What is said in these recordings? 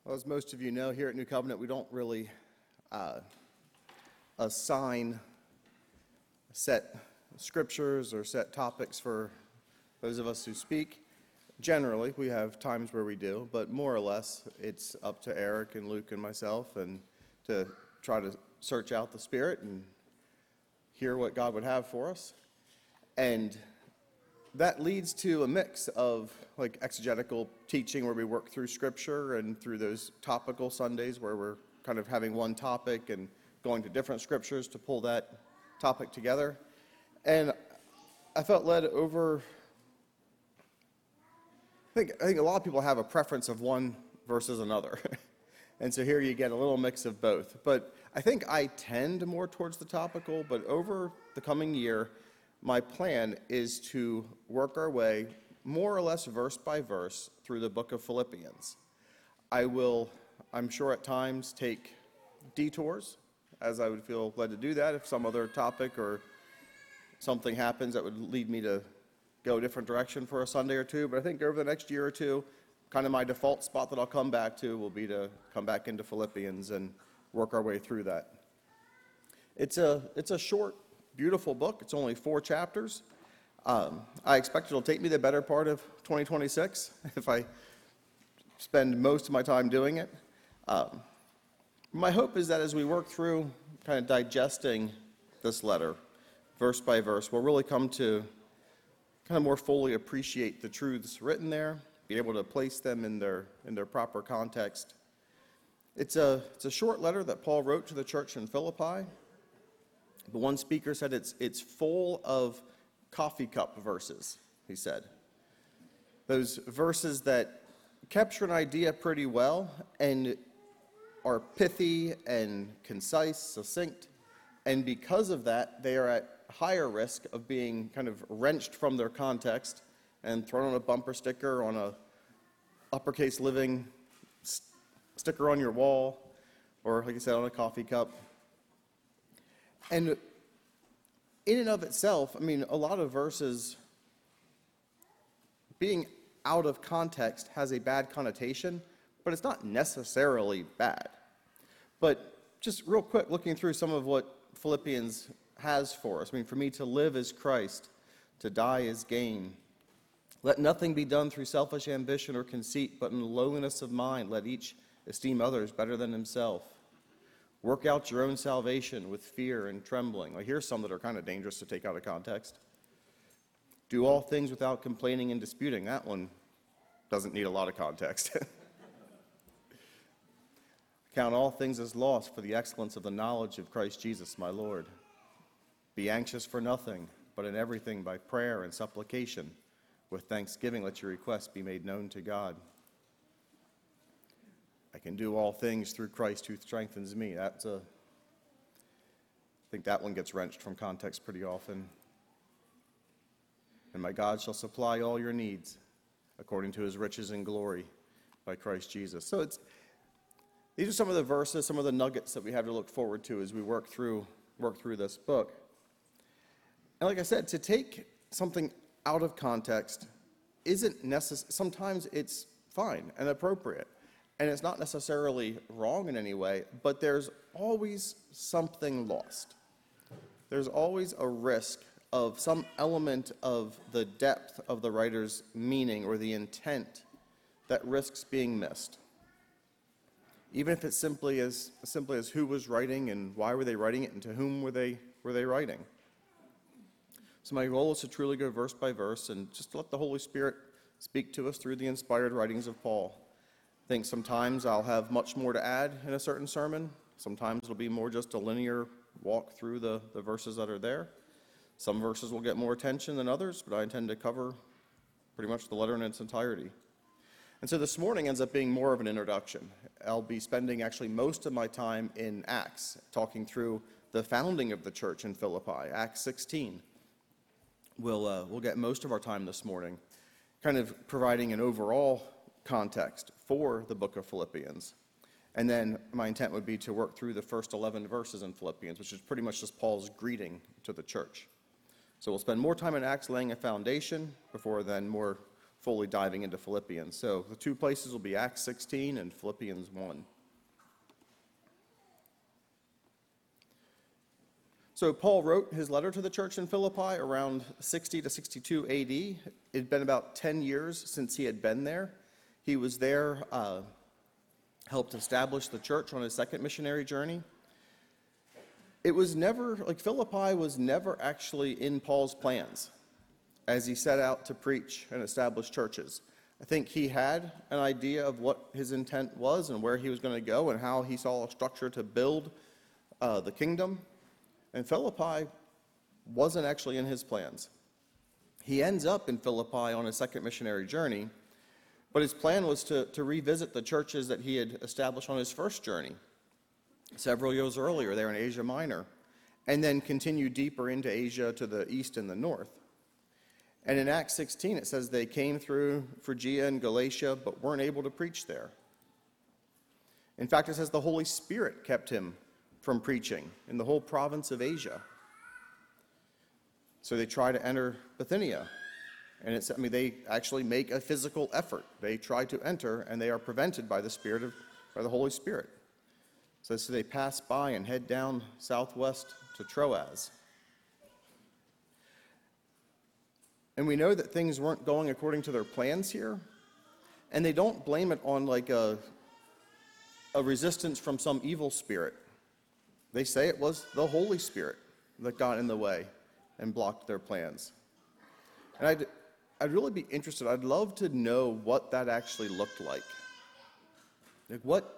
Well, as most of you know, here at New Covenant, we don't really assign set scriptures or set topics for those of us who speak. Generally, we have times where we do, but more or less, it's up to Eric and Luke and myself and to try to search out the Spirit and hear what God would have for us. And that leads to a mix of like exegetical teaching where we work through scripture and through those topical Sundays where we're kind of having one topic and going to different scriptures to pull that topic together. And I felt led over, I think a lot of people have a preference of one versus another. And so here you get a little mix of both. But I think I tend more towards the topical, but over the coming year, my plan is to work our way more or less verse by verse through the book of Philippians. I will, I'm sure at times, take detours, as I would feel led to do that if some other topic or something happens that would lead me to go a different direction for a Sunday or two. But I think over the next year or two, kind of my default spot that I'll come back to will be to come back into Philippians and work our way through that. It's a short, beautiful book. It's only 4 chapters. I expect it'll take me the better part of 2026 if I spend most of my time doing it. My hope is that as we work through kind of digesting this letter, verse by verse, we'll really come to kind of more fully appreciate the truths written there, be able to place them in their proper context. It's a short letter that Paul wrote to the church in Philippi. But one speaker said it's full of coffee cup verses, he said. Those verses that capture an idea pretty well and are pithy and concise, succinct, and because of that, they are at higher risk of being kind of wrenched from their context and thrown on a bumper sticker, on a uppercase living sticker on your wall, or like I said, on a coffee cup. And in and of itself, I mean, a lot of verses being out of context has a bad connotation, but it's not necessarily bad. But just real quick, looking through some of what Philippians has for us. I mean, for me to live is Christ, to die is gain. Let nothing be done through selfish ambition or conceit, but in lowliness of mind, let each esteem others better than himself. Work out your own salvation with fear and trembling. Like, here's some that are kind of dangerous to take out of context. Do all things without complaining and disputing. That one doesn't need a lot of context. Count all things as lost for the excellence of the knowledge of Christ Jesus, my Lord. Be anxious for nothing, but in everything by prayer and supplication. With thanksgiving, let your requests be made known to God. I can do all things through Christ who strengthens me. I think that one gets wrenched from context pretty often. And my God shall supply all your needs according to his riches and glory by Christ Jesus. So these are some of the verses, some of the nuggets that we have to look forward to as we work through this book. And like I said, to take something out of context isn't necessary. Sometimes it's fine and appropriate. And it's not necessarily wrong in any way, but there's always something lost. There's always a risk of some element of the depth of the writer's meaning or the intent that risks being missed. Even if it's simply as who was writing and why were they writing it and to whom were they writing. So my goal is to truly go verse by verse and just let the Holy Spirit speak to us through the inspired writings of Paul. I think sometimes I'll have much more to add in a certain sermon. Sometimes it'll be more just a linear walk through the verses that are there. Some verses will get more attention than others, but I intend to cover pretty much the letter in its entirety. And so this morning ends up being more of an introduction. I'll be spending actually most of my time in Acts, talking through the founding of the church in Philippi, Acts 16. We'll get most of our time this morning, kind of providing an overall context for the book of Philippians. And then my intent would be to work through the first 11 verses in Philippians, which is pretty much just Paul's greeting to the church. So we'll spend more time in Acts laying a foundation before then more fully diving into Philippians. So the two places will be Acts 16 and Philippians 1. So Paul wrote his letter to the church in Philippi around 60 to 62 AD. It had been about 10 years since he had been there. He was there, helped establish the church on his second missionary journey. It was never, like Philippi was never actually in Paul's plans as he set out to preach and establish churches. I think he had an idea of what his intent was and where he was going to go and how he saw a structure to build the kingdom. And Philippi wasn't actually in his plans. He ends up in Philippi on his second missionary journey, but his plan was to revisit the churches that he had established on his first journey several years earlier there in Asia Minor, and then continue deeper into Asia to the east and the north. And in Acts 16, it says they came through Phrygia and Galatia, but weren't able to preach there. In fact, it says the Holy Spirit kept him from preaching in the whole province of Asia. So they try to enter Bithynia. And they actually make a physical effort. They try to enter, and they are prevented by the Holy Spirit. So they pass by and head down southwest to Troas. And we know that things weren't going according to their plans here. And they don't blame it on like a resistance from some evil spirit. They say it was the Holy Spirit that got in the way and blocked their plans. And I'd really be interested. I'd love to know what that actually looked like. Like what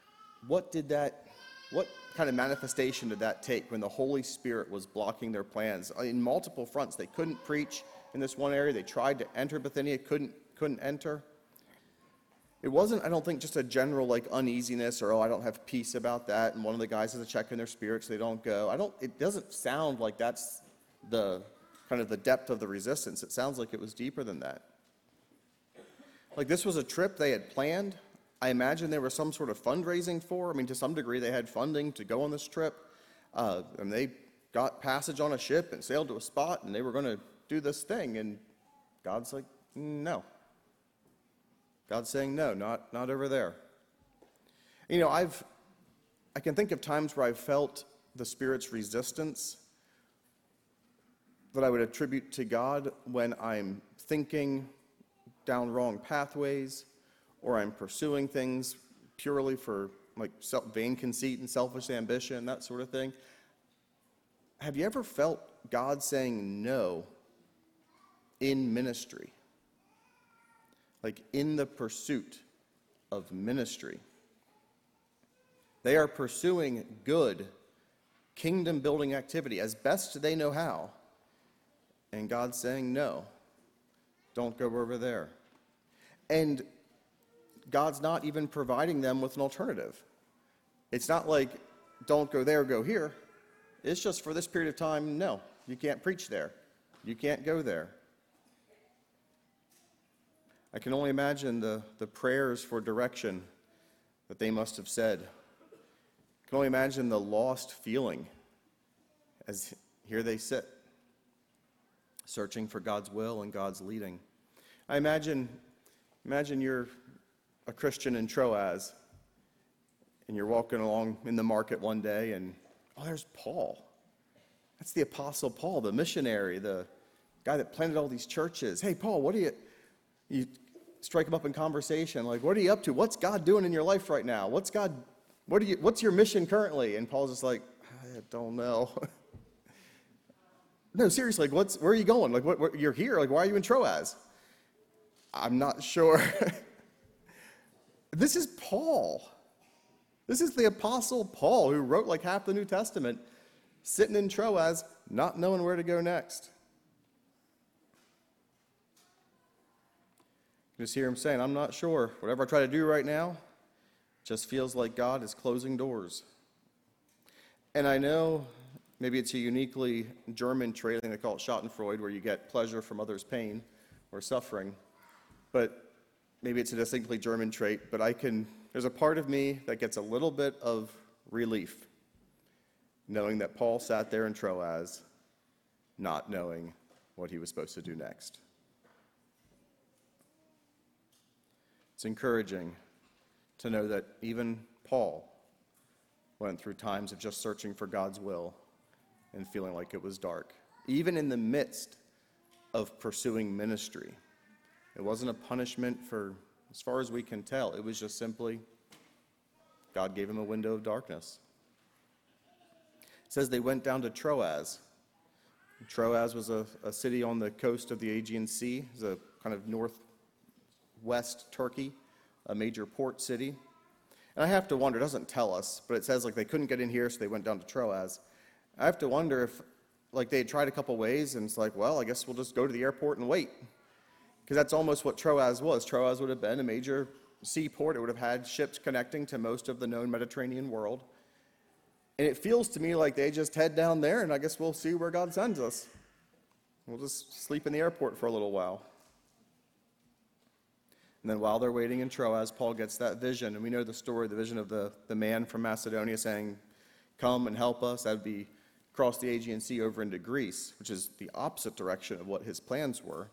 kind of manifestation did that take when the Holy Spirit was blocking their plans? In multiple fronts, they couldn't preach in this one area. They tried to enter Bithynia, couldn't enter. It wasn't, I don't think, just a general like uneasiness or, I don't have peace about that, and one of the guys has a check in their spirit so they don't go. It doesn't sound like that's the kind of the depth of the resistance. It sounds like it was deeper than that. Like this was a trip they had planned. I imagine there was some sort of fundraising for. I mean, to some degree they had funding to go on this trip. And they got passage on a ship and sailed to a spot, and they were going to do this thing. And God's like, no. God's saying, no, not over there. You know, I can think of times where I've felt the Spirit's resistance that I would attribute to God when I'm thinking down wrong pathways, or I'm pursuing things purely for like vain conceit and selfish ambition, that sort of thing. Have you ever felt God saying no in ministry? Like in the pursuit of ministry. They are pursuing good, kingdom-building activity as best they know how. And God's saying, no, don't go over there. And God's not even providing them with an alternative. It's not like, don't go there, go here. It's just for this period of time, no, you can't preach there. You can't go there. I can only imagine the prayers for direction that they must have said. I can only imagine the lost feeling as here they sit, searching for God's will and God's leading. I imagine you're a Christian in Troas, and you're walking along in the market one day, and there's Paul. That's the Apostle Paul, the missionary, the guy that planted all these churches. Hey, Paul, what are you strike him up in conversation, like, what are you up to? What's God doing in your life right now? What's your mission currently? And Paul's just like, I don't know. No, seriously, like, where are you going? Like, you're here. Like, why are you in Troas? I'm not sure. This is Paul. This is the Apostle Paul, who wrote like half the New Testament, sitting in Troas, not knowing where to go next. You just hear him saying, I'm not sure. Whatever I try to do right now, just feels like God is closing doors. And I know maybe it's a uniquely German trait, I think they call it Schadenfreude, where you get pleasure from others' pain or suffering. But maybe it's a distinctly German trait, but there's a part of me that gets a little bit of relief knowing that Paul sat there in Troas, not knowing what he was supposed to do next. It's encouraging to know that even Paul went through times of just searching for God's will and feeling like it was dark, even in the midst of pursuing ministry. It wasn't a punishment for, as far as we can tell, it was just simply God gave him a window of darkness. It says they went down to Troas. Troas was a city on the coast of the Aegean Sea. It's a kind of northwest Turkey, a major port city. And I have to wonder, it doesn't tell us, but it says like they couldn't get in here, so they went down to Troas. I have to wonder if like they had tried a couple ways, and it's like, well, I guess we'll just go to the airport and wait. Because that's almost what Troas was. Troas would have been a major seaport. It would have had ships connecting to most of the known Mediterranean world. And it feels to me like they just head down there, and I guess we'll see where God sends us. We'll just sleep in the airport for a little while. And then while they're waiting in Troas, Paul gets that vision. And we know the story, the vision of the man from Macedonia saying, come and help us. That would be across the Aegean Sea over into Greece, which is the opposite direction of what his plans were.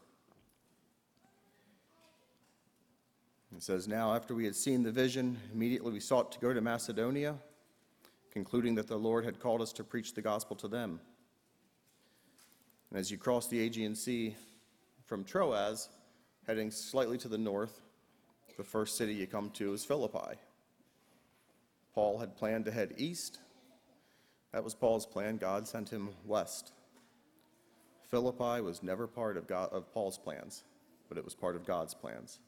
It says, now after we had seen the vision, immediately we sought to go to Macedonia, concluding that the Lord had called us to preach the gospel to them. And as you cross the Aegean Sea from Troas, heading slightly to the north, the first city you come to is Philippi. Paul had planned to head east. That was Paul's plan. God sent him west. Philippi was never part of Paul's plans, but it was part of God's plans.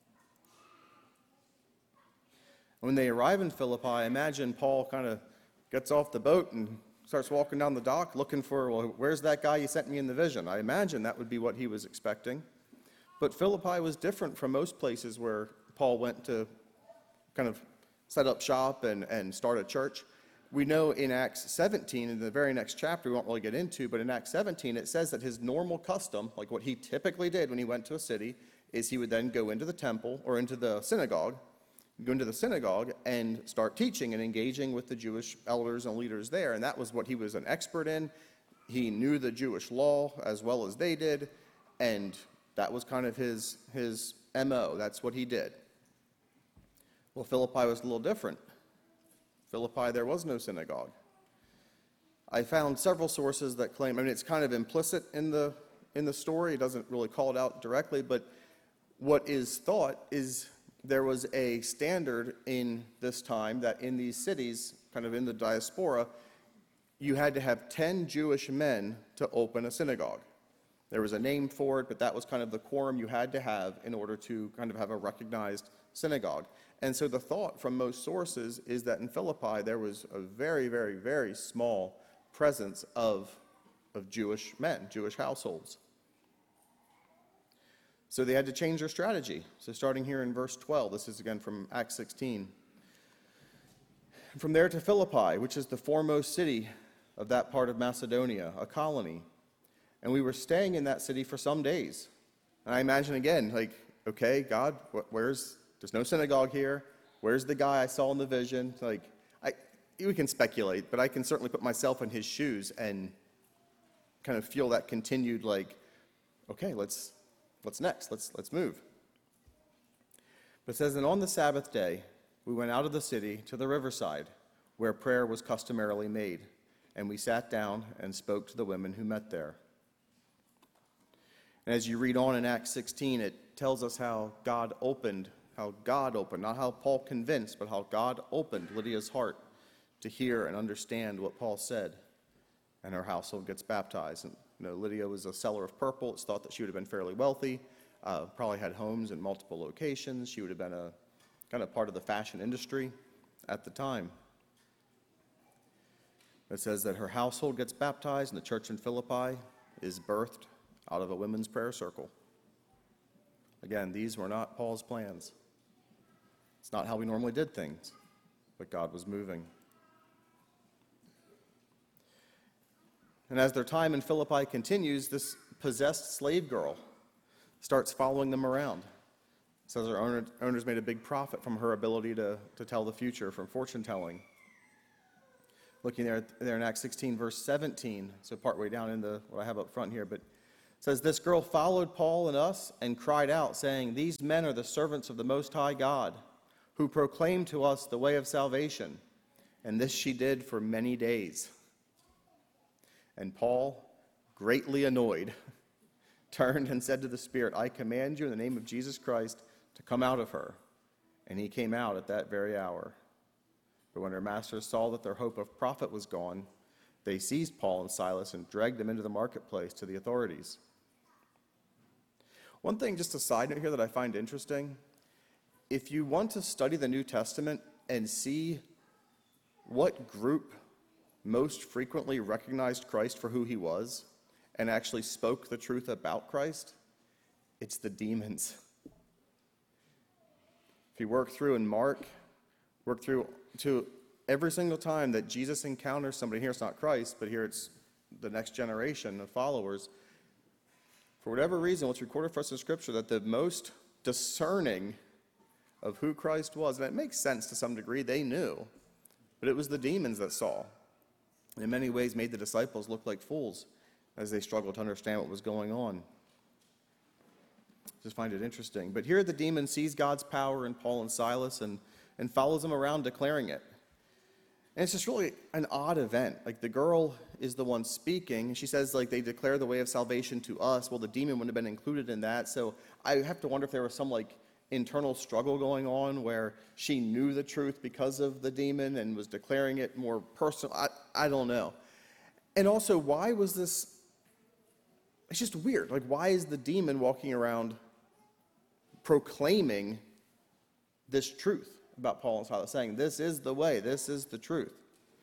When they arrive in Philippi, I imagine Paul kind of gets off the boat and starts walking down the dock looking for, well, where's that guy you sent me in the vision? I imagine that would be what he was expecting. But Philippi was different from most places where Paul went to kind of set up shop and start a church. We know in Acts 17, in the very next chapter, we won't really get into, but in Acts 17, it says that his normal custom, like what he typically did when he went to a city, is he would then go into the temple or into the synagogue, and start teaching and engaging with the Jewish elders and leaders there. And that was what he was an expert in. He knew the Jewish law as well as they did, and that was kind of his MO. That's what he did. Well, Philippi was a little different. Philippi, there was no synagogue. I found several sources that claim, I mean, it's kind of implicit in the story. It doesn't really call it out directly, but what is thought is there was a standard in this time that in these cities, kind of in the diaspora, you had to have 10 Jewish men to open a synagogue. There was a name for it, but that was kind of the quorum you had to have in order to kind of have a recognized synagogue. And so the thought from most sources is that in Philippi there was a very, very, very small presence of Jewish men, Jewish households. So they had to change their strategy. So starting here in verse 12, this is again from Acts 16. From there to Philippi, which is the foremost city of that part of Macedonia, a colony. And we were staying in that city for some days. And I imagine again, like, okay, God, there's no synagogue here. Where's the guy I saw in the vision? Like, we can speculate, but I can certainly put myself in his shoes and kind of feel that continued, like, okay, what's next? Let's move. But it says, and on the Sabbath day, we went out of the city to the riverside, where prayer was customarily made, and we sat down and spoke to the women who met there. And as you read on in Acts 16, it tells us how God opened, not how Paul convinced, but how God opened Lydia's heart to hear and understand what Paul said, and her household gets baptized. And Lydia was a seller of purple. It's thought that she would have been fairly wealthy, probably had homes in multiple locations. She would have been a kind of part of the fashion industry at the time. It says that her household gets baptized, and the church in Philippi is birthed out of a women's prayer circle. Again, these were not Paul's plans. It's not how we normally did things, but God was moving. And as their time in Philippi continues, this possessed slave girl starts following them around. It says her owners made a big profit from her ability to tell the future, from fortune telling. Looking there in Acts 16, verse 17, so partway down in what I have up front here, but It says, "This girl followed Paul and us and cried out, saying, 'These men are the servants of the Most High God, who proclaim to us the way of salvation.' And this she did for many days. And Paul, greatly annoyed, turned and said to the spirit, 'I command you in the name of Jesus Christ to come out of her.' And he came out at that very hour. But when her masters saw that their hope of profit was gone, they seized Paul and Silas and dragged them into the marketplace to the authorities." One thing, just a side note here that I find interesting, if you want to study the New Testament and see what group most frequently recognized Christ for who he was and actually spoke the truth about Christ, it's the demons. If you work through in Mark, work through to every single time that Jesus encounters somebody, here it's not Christ, but here it's the next generation of followers, for whatever reason, what's recorded for us in Scripture, that the most discerning of who Christ was, and it makes sense to some degree, they knew, but it was the demons that saw. And in many ways made the disciples look like fools as they struggled to understand what was going on. Just find it interesting. But here the demon sees God's power in Paul and Silas and follows them around declaring it. And it's just really an odd event. Like, the girl is the one speaking, and she says, like, they declare the way of salvation to us. Well, the demon wouldn't have been included in that. So I have to wonder if there was some, like, internal struggle going on where she knew the truth because of the demon and was declaring it more personal. I don't know. And also, why was this? It's just weird. Like, why is the demon walking around proclaiming this truth about Paul and Silas, saying, "This is the way, this is the truth"?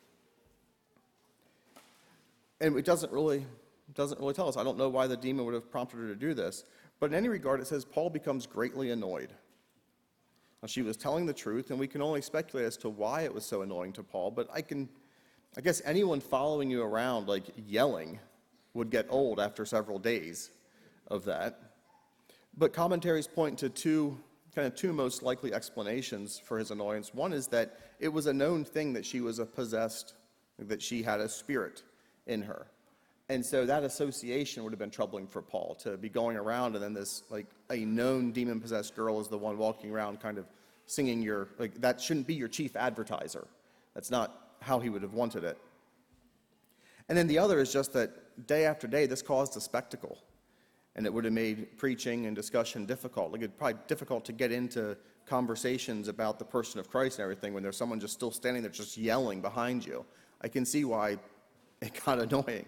And it doesn't really tell us. I don't know why the demon would have prompted her to do this. But in any regard, it says Paul becomes greatly annoyed. Now, she was telling the truth, and we can only speculate as to why it was so annoying to Paul. But I guess anyone following you around, like, yelling, would get old after several days of that. But commentaries point to two most likely explanations for his annoyance. One is that it was a known thing that she was that she had a spirit in her. And so that association would have been troubling for Paul, to be going around and then this, like, a known demon-possessed girl is the one walking around kind of singing that shouldn't be your chief advertiser. That's not how he would have wanted it. And then the other is just that day after day, this caused a spectacle. And it would have made preaching and discussion difficult. Like, it'd probably difficult to get into conversations about the person of Christ and everything when there's someone just still standing there just yelling behind you. I can see why it got annoying.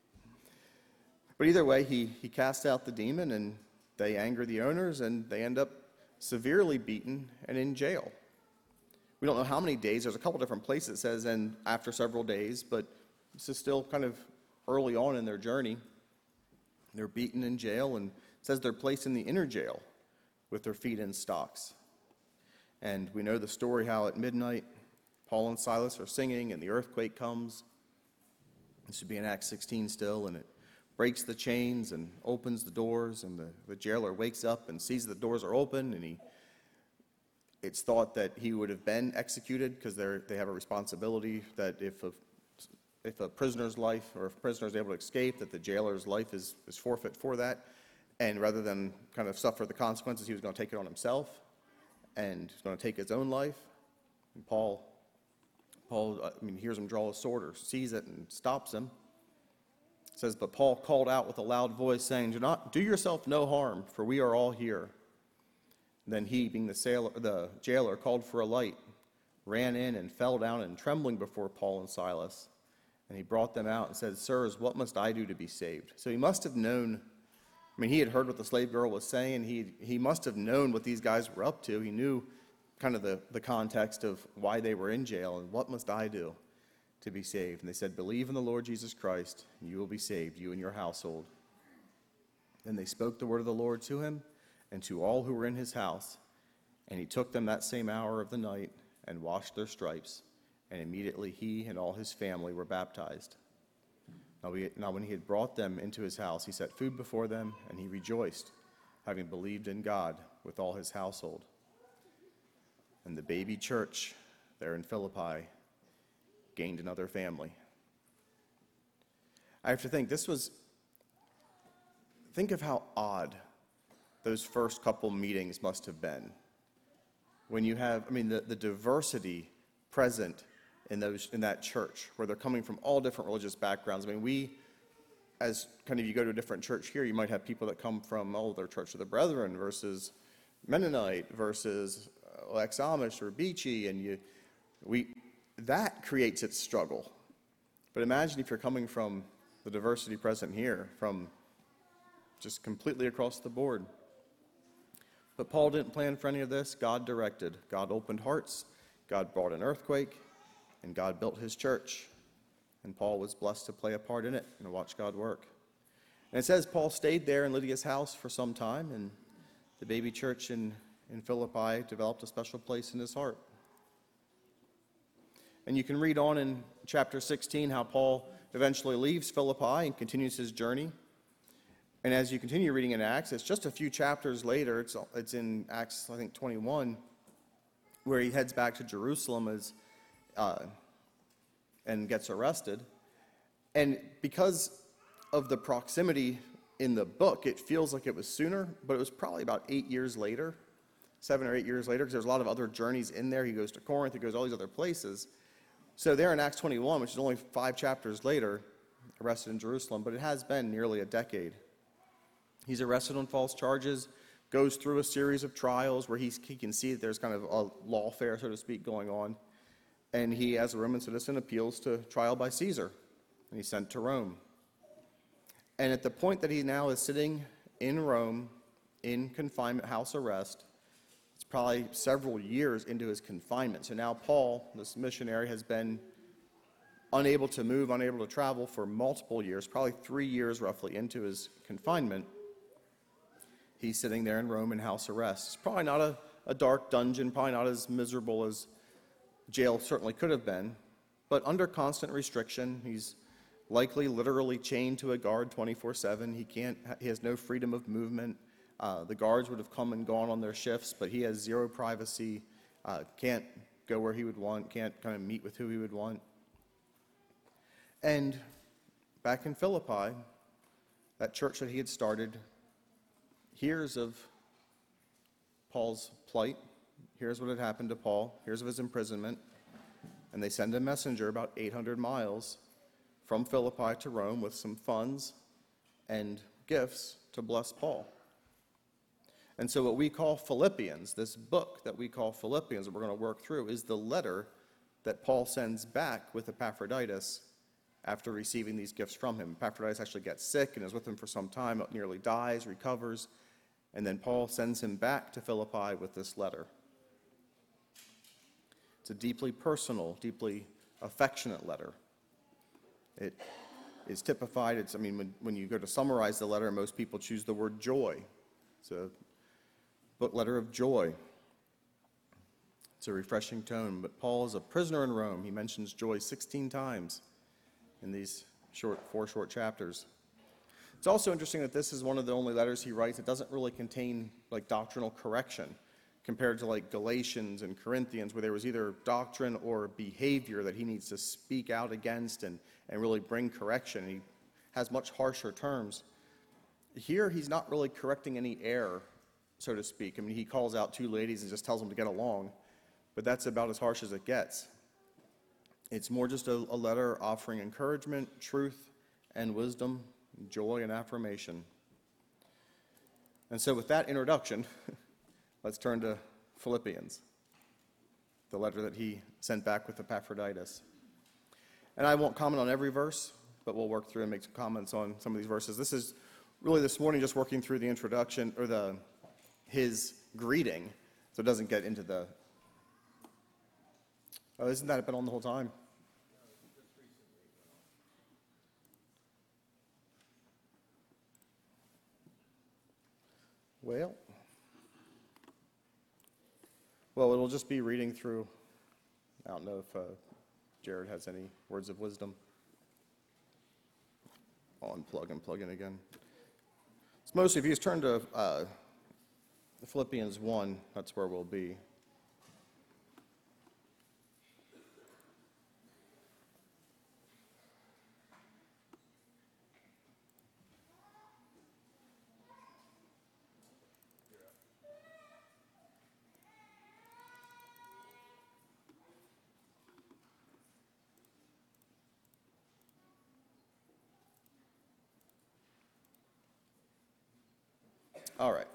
But either way, he casts out the demon, and they anger the owners, and they end up severely beaten and in jail. We don't know how many days. There's a couple different places it says, and after several days, but this is still kind of early on in their journey. They're beaten in jail, and it says they're placed in the inner jail with their feet in stocks. And we know the story how at midnight, Paul and Silas are singing, and the earthquake comes. This should be in Acts 16 still, and it breaks the chains and opens the doors, and the jailer wakes up and sees the doors are open, and it's thought that he would have been executed because they have a responsibility that if a prisoner's life, or if a prisoner is able to escape, that the jailer's life is forfeit for that. And rather than kind of suffer the consequences, he was going to take it on himself, and he's going to take his own life. And Paul hears him draw a sword or sees it and stops him. It says, but Paul called out with a loud voice, saying, do yourself no harm, for we are all here. Then he, being the jailer, called for a light, ran in and fell down and trembling before Paul and Silas. And he brought them out and said, Sirs, what must I do to be saved? So he must have known, he had heard what the slave girl was saying. He must have known what these guys were up to. He knew kind of the context of why they were in jail, and what must I do to be saved? And they said, believe in the Lord Jesus Christ, and you will be saved, you and your household. Then they spoke the word of the Lord to him and to all who were in his house. And he took them that same hour of the night and washed their stripes. And immediately he and all his family were baptized. Now when he had brought them into his house, he set food before them, and he rejoiced, having believed in God with all his household. And the baby church there in Philippi gained another family. I have to think, think of how odd those first couple meetings must have been. When you have, the diversity present in that church, where they're coming from all different religious backgrounds. As kind of you go to a different church here, you might have people that come from, their Church of the Brethren versus Mennonite versus ex-Amish or Beachy, and that creates its struggle. But imagine if you're coming from the diversity present here, from just completely across the board. But Paul didn't plan for any of this. God directed. God opened hearts. God brought an earthquake, and God built his church. And Paul was blessed to play a part in it and watch God work. And it says Paul stayed there in Lydia's house for some time, and the baby church in Philippi developed a special place in his heart. And you can read on in chapter 16 how Paul eventually leaves Philippi and continues his journey. And as you continue reading in Acts, it's just a few chapters later, it's in Acts, I think, 21, where he heads back to Jerusalem and gets arrested. And because of the proximity in the book, it feels like it was sooner, but it was probably about 8 years later, 7 or 8 years later, because there's a lot of other journeys in there. He goes to Corinth, he goes to all these other places. So there in Acts 21, which is only 5 chapters later, arrested in Jerusalem, but it has been nearly a decade. He's arrested on false charges, goes through a series of trials where he can see that there's kind of a lawfare, so to speak, going on. And he, as a Roman citizen, appeals to trial by Caesar, and he's sent to Rome. And at the point that he now is sitting in Rome, in confinement, house arrest, it's probably several years into his confinement. So now Paul, this missionary, has been unable to move, unable to travel for multiple years, probably 3 years roughly into his confinement. He's sitting there in Rome in house arrest. It's probably not a dark dungeon, probably not as miserable as jail certainly could have been, but under constant restriction. He's likely literally chained to a guard 24/7. He has no freedom of movement. The guards would have come and gone on their shifts, but he has zero privacy, can't go where he would want, can't kind of meet with who he would want. And back in Philippi, that church that he had started hears of Paul's plight, hears what had happened to Paul, hears of his imprisonment, and they send a messenger about 800 miles from Philippi to Rome with some funds and gifts to bless Paul. And so what we call Philippians, this book that we call Philippians that we're going to work through, is the letter that Paul sends back with Epaphroditus after receiving these gifts from him. Epaphroditus actually gets sick and is with him for some time, nearly dies, recovers, and then Paul sends him back to Philippi with this letter. It's a deeply personal, deeply affectionate letter. It is typified, when you go to summarize the letter, most people choose the word joy. It's a book letter of joy. It's a refreshing tone, but Paul is a prisoner in Rome. He mentions joy 16 times in these 4 short chapters. It's also interesting that this is one of the only letters he writes that doesn't really contain doctrinal correction, compared to Galatians and Corinthians, where there was either doctrine or behavior that he needs to speak out against and really bring correction. He has much harsher terms. Here, he's not really correcting any error, so to speak. He calls out 2 ladies and just tells them to get along, but that's about as harsh as it gets. It's more just a letter offering encouragement, truth, and wisdom, joy, and affirmation. And so with that introduction, let's turn to Philippians, the letter that he sent back with Epaphroditus. And I won't comment on every verse, but we'll work through and make some comments on some of these verses. This is really this morning just working through the introduction, or his greeting, so it doesn't get into the... Oh, isn't that been on the whole time? Well, it'll just be reading through. I don't know if Jared has any words of wisdom. I'll unplug and plug in again. So mostly, if you just turn to Philippians 1, that's where we'll be. All right.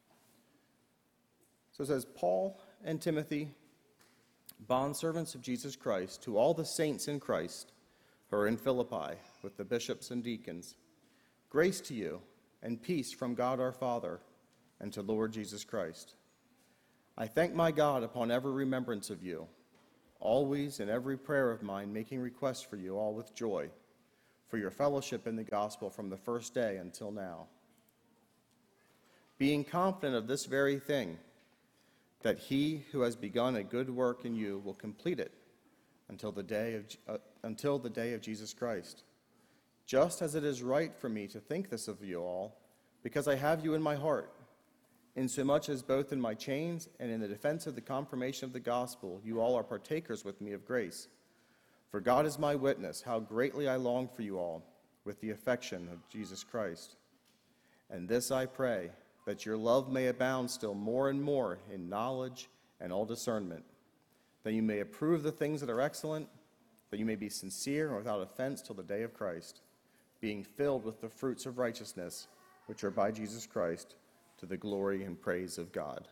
So it says, Paul and Timothy, bondservants of Jesus Christ, to all the saints in Christ who are in Philippi, with the bishops and deacons, grace to you and peace from God our Father and to Lord Jesus Christ. I thank my God upon every remembrance of you, always in every prayer of mine making request for you all with joy, for your fellowship in the gospel from the first day until now. Being confident of this very thing, that he who has begun a good work in you will complete it until the day of Jesus Christ. Just as it is right for me to think this of you all, because I have you in my heart, insomuch as both in my chains and in the defense of the confirmation of the gospel, you all are partakers with me of grace. For God is my witness, how greatly I long for you all, with the affection of Jesus Christ. And this I pray, that your love may abound still more and more in knowledge and all discernment, that you may approve the things that are excellent, that you may be sincere and without offense till the day of Christ, being filled with the fruits of righteousness, which are by Jesus Christ, to the glory and praise of God.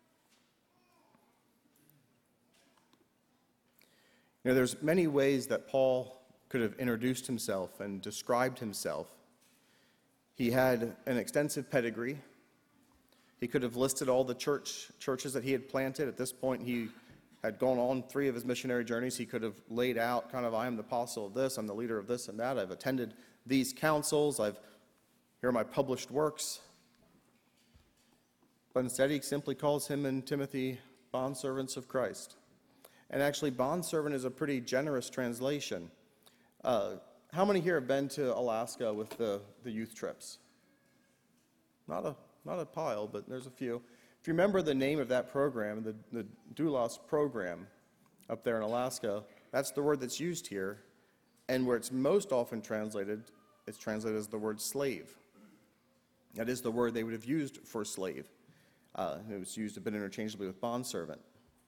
There's many ways that Paul could have introduced himself and described himself. He had an extensive pedigree. He could have listed all the churches that he had planted. At this point, he had gone on 3 of his missionary journeys. He could have laid out kind of, I am the apostle of this, I'm the leader of this and that. I've attended these councils. Here are my published works. But instead, he simply calls him and Timothy bondservants of Christ. And actually, bondservant is a pretty generous translation. How many here have been to Alaska with the youth trips? Not a pile, but there's a few. If you remember the name of that program, the Doulos program up there in Alaska, that's the word that's used here. And where it's most often translated, it's translated as the word slave. That is the word they would have used for slave. It was used a bit interchangeably with bondservant.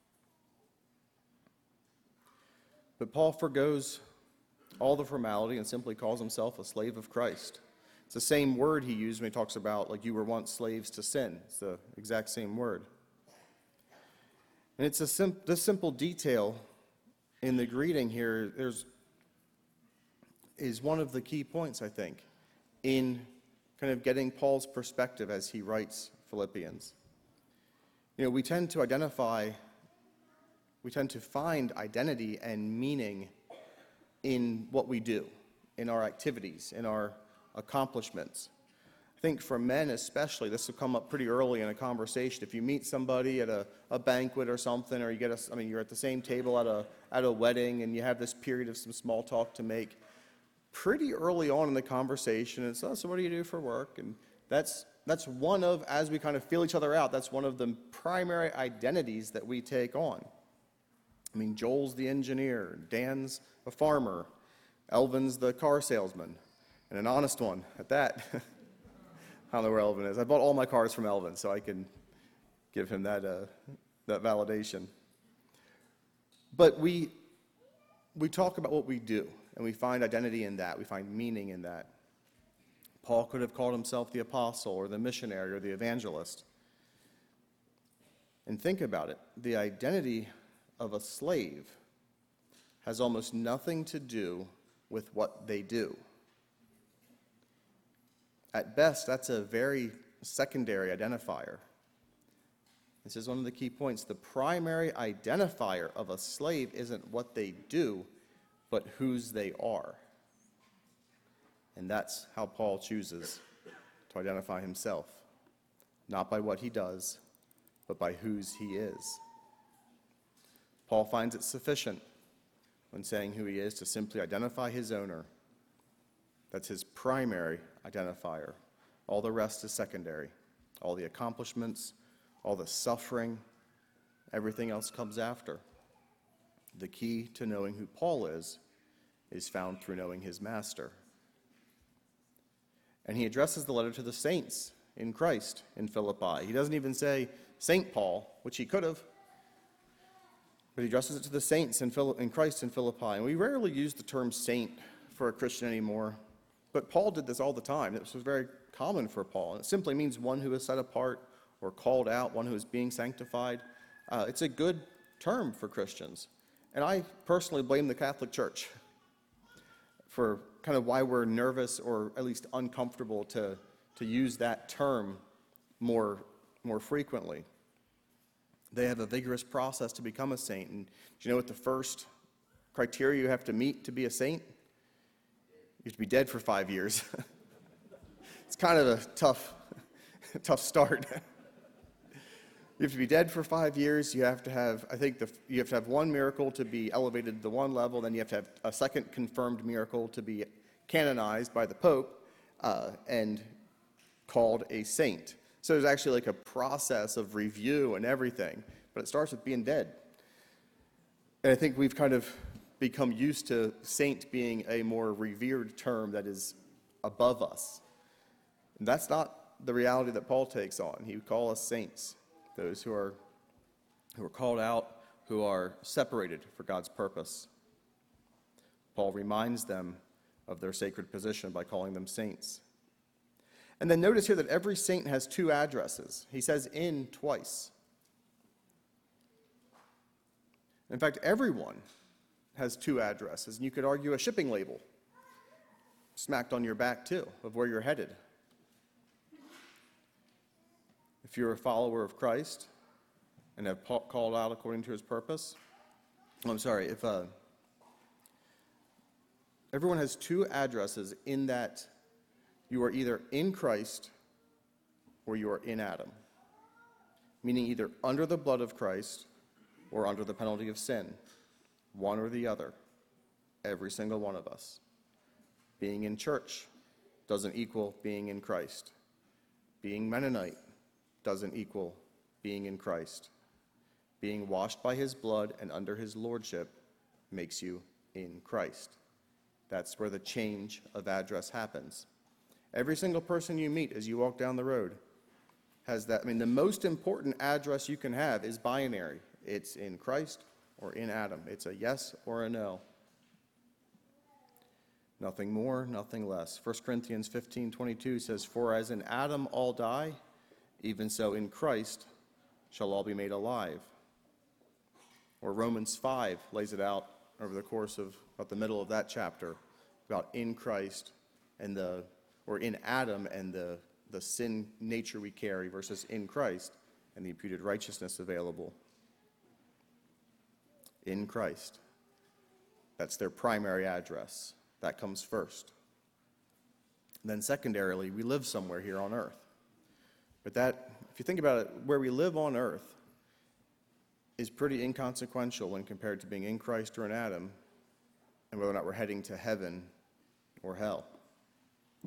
But Paul forgoes all the formality and simply calls himself a slave of Christ. It's the same word he used when he talks about, like, you were once slaves to sin. It's the exact same word. And it's this simple detail in the greeting here is one of the key points, I think, in kind of getting Paul's perspective as he writes Philippians. We tend to find identity and meaning in what we do, in our activities, in our accomplishments. I think for men especially, this will come up pretty early in a conversation. If you meet somebody at a banquet or something, or you're at the same table at a wedding, and you have this period of some small talk to make, pretty early on in the conversation, it's, so what do you do for work? And that's one of, as we kind of feel each other out, that's one of the primary identities that we take on. Joel's the engineer, Dan's a farmer, Elvin's the car salesman, and an honest one at that. I don't know where Elvin is. I bought all my cars from Elvin, so I can give him that validation. But we talk about what we do, and we find identity in that. We find meaning in that. Paul could have called himself the apostle or the missionary or the evangelist. And think about it. The identity of a slave has almost nothing to do with what they do. At best, that's a very secondary identifier. This is one of the key points. The primary identifier of a slave isn't what they do, but whose they are. And that's how Paul chooses to identify himself, not by what he does, but by whose he is. Paul finds it sufficient when saying who he is to simply identify his owner. That's his primary identifier. All the rest is secondary. All the accomplishments, all the suffering, everything else comes after. The key to knowing who Paul is found through knowing his master. And he addresses the letter to the saints in Christ in Philippi. He doesn't even say Saint Paul, which he could have, but he addresses it to the saints in Christ in Philippi. And we rarely use the term saint for a Christian anymore, but Paul did this all the time. This was very common for Paul. It simply means one who is set apart or called out, one who is being sanctified. It's a good term for Christians. And I personally blame the Catholic Church for kind of why we're nervous or at least uncomfortable to use that term more frequently. They have a vigorous process to become a saint. And do you know what the first criteria you have to meet to be a saint? You have to be dead for 5 years. It's kind of a tough start. You have to be dead for 5 years. You have to have, you have to have one miracle to be elevated to one level. Then you have to have a second confirmed miracle to be canonized by the Pope and called a saint. So there's actually like a process of review and everything, but it starts with being dead. And I think we've kind of become used to saint being a more revered term that is above us. And that's not the reality that Paul takes on. He would call us saints, those who are called out, who are separated for God's purpose. Paul reminds them of their sacred position by calling them saints. And then notice here that every saint has two addresses. He says in twice. In fact, everyone has two addresses, and you could argue a shipping label smacked on your back too of where you're headed. If you're a follower of Christ and have called out according to his purpose, if everyone has two addresses in that you are either in Christ or you are in Adam, meaning either under the blood of Christ or under the penalty of sin, one or the other, every single one of us. Being in church doesn't equal being in Christ. Being Mennonite doesn't equal being in Christ. Being washed by his blood and under his lordship makes you in Christ. That's where the change of address happens. Every single person you meet as you walk down the road has that. I mean, the most important address you can have is binary. It's in Christ or in Adam. It's a yes or a no. Nothing more, nothing less. 1 Corinthians 15:22 says, "For as in Adam all die, even so in Christ shall all be made alive." Or Romans 5 lays it out over the course of about the middle of that chapter about in Christ and in Adam and the sin nature we carry versus in Christ and the imputed righteousness available. In Christ. That's their primary address. That comes first. Then secondarily, we live somewhere here on earth. But that, if you think about it, where we live on earth is pretty inconsequential when compared to being in Christ or in Adam and whether or not we're heading to heaven or hell. It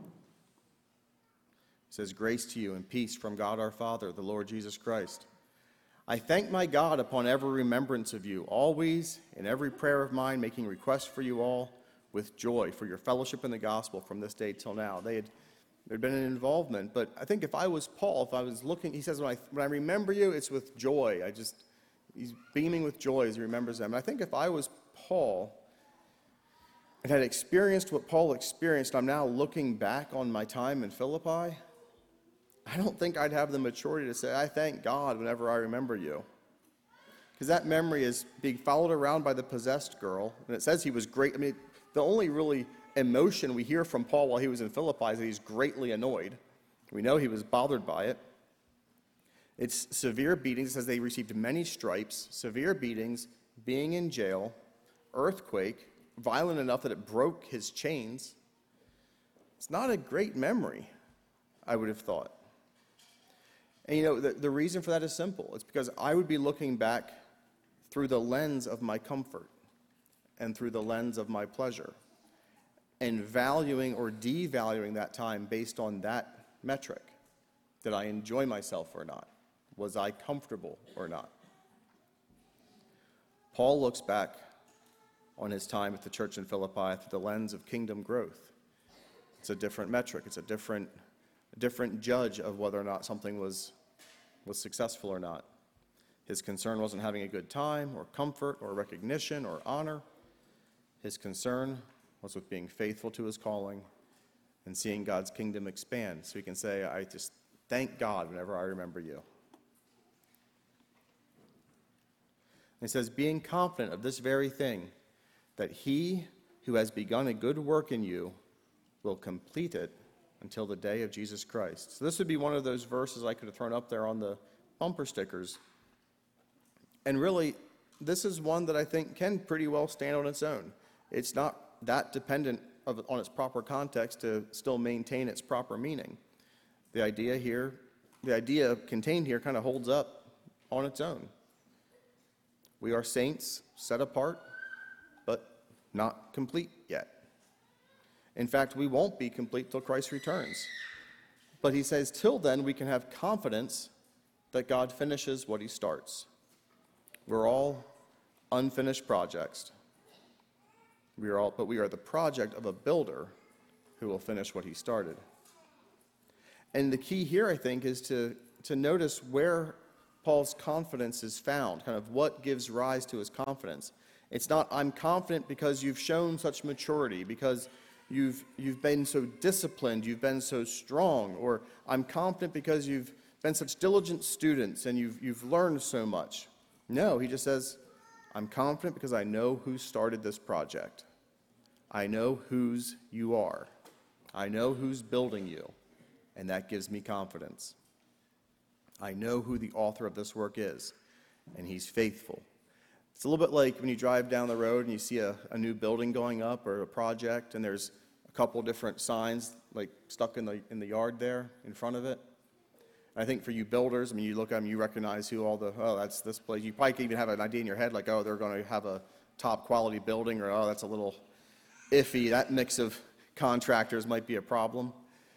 says, "Grace to you and peace from God our Father, the Lord Jesus Christ. I thank my God upon every remembrance of you, always in every prayer of mine, making request for you all with joy for your fellowship in the gospel from this day till now." There'd been an involvement, but I think if I was Paul, if I was looking, he says, when I remember you, it's with joy. He's beaming with joy as he remembers them. And I think if I was Paul and had experienced what Paul experienced, I'm now looking back on my time in Philippi, I don't think I'd have the maturity to say, I thank God whenever I remember you. Because that memory is being followed around by the possessed girl, and it says he was great. I mean, the only really emotion we hear from Paul while he was in Philippi is that he's greatly annoyed. We know he was bothered by it. It's severe beatings. It says they received many stripes, severe beatings, being in jail, earthquake, violent enough that it broke his chains. It's not a great memory, I would have thought. And the reason for that is simple. It's because I would be looking back through the lens of my comfort and through the lens of my pleasure and valuing or devaluing that time based on that metric. Did I enjoy myself or not? Was I comfortable or not? Paul looks back on his time at the church in Philippi through the lens of kingdom growth. It's a different metric. It's a different judge of whether or not something was successful or not. His concern wasn't having a good time or comfort or recognition or honor. His concern was with being faithful to his calling and seeing God's kingdom expand. So we can say, I just thank God whenever I remember you. And it says, being confident of this very thing, that he who has begun a good work in you will complete it until the day of Jesus Christ. So this would be one of those verses I could have thrown up there on the bumper stickers. And really, this is one that I think can pretty well stand on its own. It's not that dependent on its proper context to still maintain its proper meaning. The idea contained here kind of holds up on its own. We are saints, set apart, but not complete yet. In fact, we won't be complete till Christ returns. But he says, till then, we can have confidence that God finishes what he starts. We're all unfinished projects. But we are the project of a builder who will finish what he started. And the key here, I think, is to notice where Paul's confidence is found, kind of what gives rise to his confidence. It's not, I'm confident because you've shown such maturity, because you've been so disciplined, you've been so strong, or I'm confident because you've been such diligent students and you've learned so much. No, he just says, I'm confident because I know who started this project. I know whose you are. I know who's building you, and that gives me confidence. I know who the author of this work is, and he's faithful. It's a little bit like when you drive down the road and you see a new building going up or a project, and there's a couple different signs like stuck in the yard there in front of it. And I think for you builders, I mean, you look at them, you recognize who that's this place. You probably can even have an idea in your head like, oh, they're going to have a top quality building, or oh, that's a little iffy. That mix of contractors might be a problem.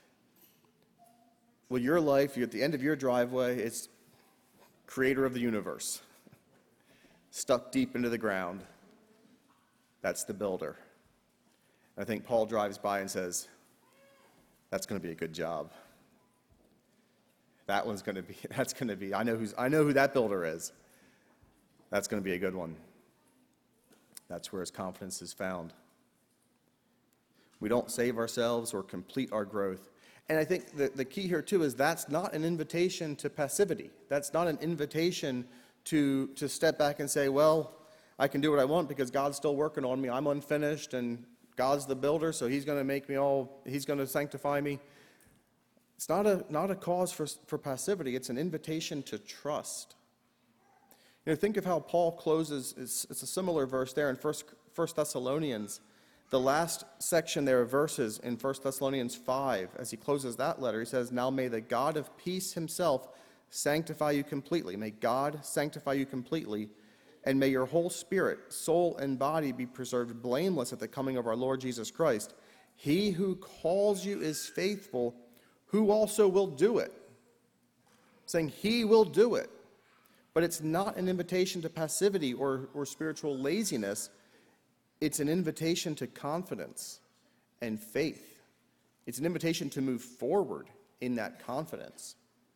Well, your life, you're at the end of your driveway, it's creator of the universe, stuck deep into the ground. That's the builder. I think Paul drives by and says, that's going to be a good job. That's going to be, I know who that builder is. That's going to be a good one. That's where his confidence is found. We don't save ourselves or complete our growth. And I think the key here, too, is that's not an invitation to passivity. That's not an invitation to step back and say, well, I can do what I want because God's still working on me. I'm unfinished, and God's the builder, so he's going to make me he's going to sanctify me. It's not a cause for passivity. It's an invitation to trust. You know, think of how Paul closes. It's a similar verse there in 1 Thessalonians. The last section there of verses in 1 Thessalonians 5, as he closes that letter, he says, now may the God of peace himself sanctify you completely. May God sanctify you completely, and may your whole spirit, soul, and body be preserved blameless at the coming of our Lord Jesus Christ. He who calls you is faithful, who also will do it. Saying he will do it. But it's not an invitation to passivity or spiritual laziness. It's an invitation to confidence and faith. It's an invitation to move forward in that confidence.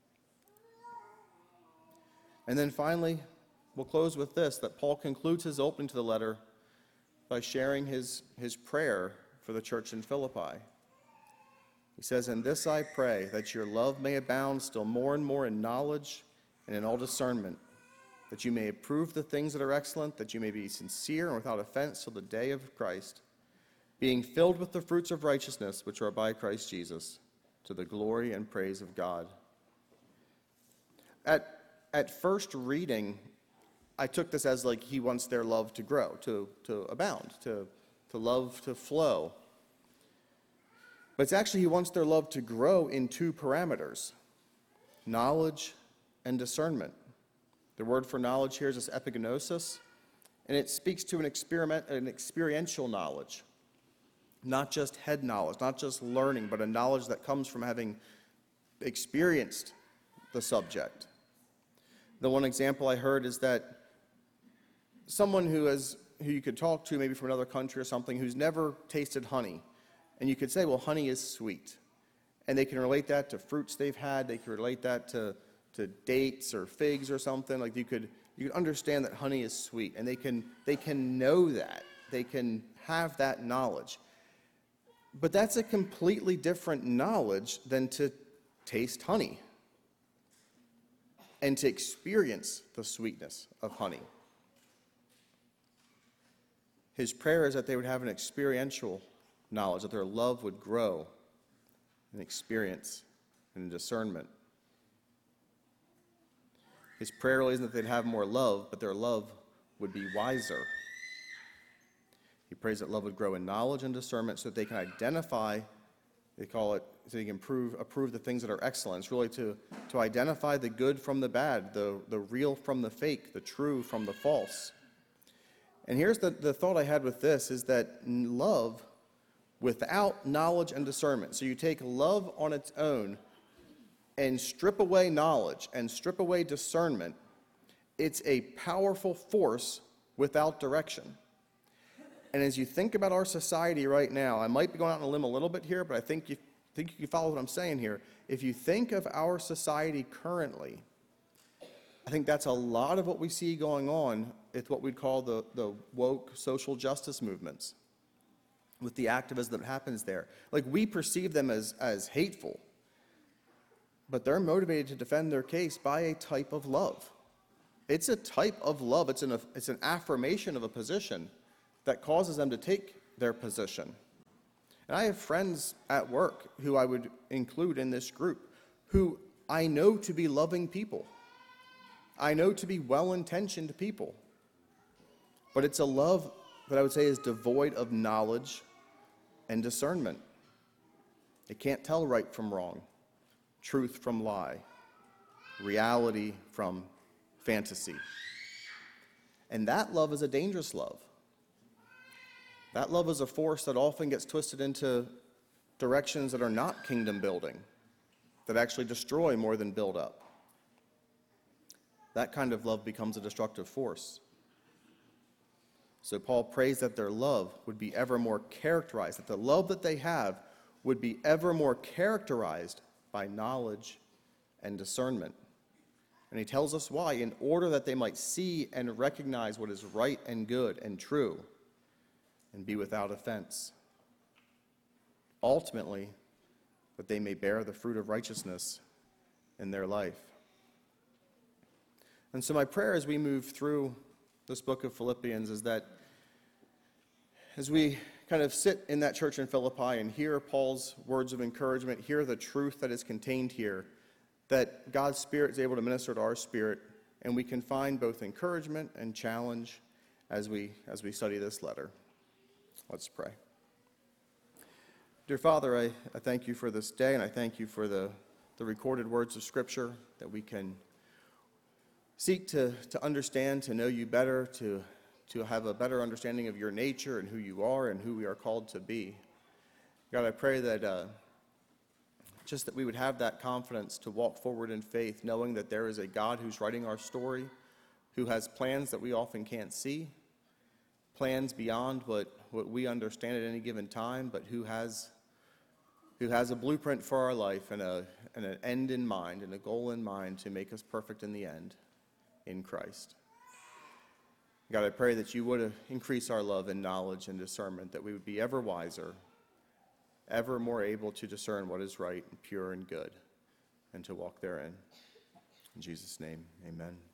And then finally, we'll close with this, that Paul concludes his opening to the letter by sharing his prayer for the church in Philippi. He says, "In this I pray, that your love may abound still more and more in knowledge and in all discernment, that you may approve the things that are excellent, that you may be sincere and without offense till the day of Christ, being filled with the fruits of righteousness which are by Christ Jesus, to the glory and praise of God." At first reading, I took this as like he wants their love to grow, to abound, to love to flow. But it's actually he wants their love to grow in two parameters: knowledge and discernment. The word for knowledge here is this epignosis, and it speaks to an experiential knowledge, not just head knowledge, not just learning, but a knowledge that comes from having experienced the subject. The one example I heard is that someone who you could talk to, maybe from another country or something, who's never tasted honey, and you could say, well, honey is sweet, and they can relate that to fruits they've had, they can relate that to dates or figs or something. Like you could understand that honey is sweet, and they can know that. They can have that knowledge. But that's a completely different knowledge than to taste honey and to experience the sweetness of honey. His prayer is that they would have an experiential knowledge, that their love would grow in experience and in discernment. His prayer really isn't that they'd have more love, but their love would be wiser. He prays that love would grow in knowledge and discernment so that they can identify, they call it, so they can approve the things that are excellent. It's really to identify the good from the bad, the real from the fake, the true from the false. And here's the thought I had with this, is that love without knowledge and discernment, so you take love on its own and strip away knowledge and strip away discernment, it's a powerful force without direction. And as you think about our society right now, I might be going out on a limb a little bit here, but I think you can follow what I'm saying here. If you think of our society currently, I think that's a lot of what we see going on with what we'd call the woke social justice movements, with the activism that happens there. Like, we perceive them as hateful, but they're motivated to defend their case by a type of love. It's a type of love. It's an affirmation of a position that causes them to take their position. And I have friends at work who I would include in this group who I know to be loving people. I know to be well-intentioned people. But it's a love that I would say is devoid of knowledge and discernment. It can't tell right from wrong, truth from lie, reality from fantasy. And that love is a dangerous love. That love is a force that often gets twisted into directions that are not kingdom building, that actually destroy more than build up. That kind of love becomes a destructive force. So Paul prays that their love would be ever more characterized, that the love that they have would be ever more characterized by knowledge and discernment. And he tells us why, in order that they might see and recognize what is right and good and true, and be without offense. Ultimately, that they may bear the fruit of righteousness in their life. And so my prayer as we move through this book of Philippians is that as we kind of sit in that church in Philippi and hear Paul's words of encouragement, hear the truth that is contained here, that God's Spirit is able to minister to our spirit, and we can find both encouragement and challenge as we study this letter. Let's pray. Dear Father, I thank you for this day, and I thank you for the recorded words of Scripture, that we can seek to understand, to know you better, to have a better understanding of your nature and who you are and who we are called to be. God, I pray that just that we would have that confidence to walk forward in faith, knowing that there is a God who's writing our story, who has plans that we often can't see, plans beyond what we understand at any given time, but who has a blueprint for our life and an end in mind and a goal in mind to make us perfect in the end in Christ. God, I pray that you would increase our love and knowledge and discernment, that we would be ever wiser, ever more able to discern what is right and pure and good, and to walk therein. In Jesus' name, amen.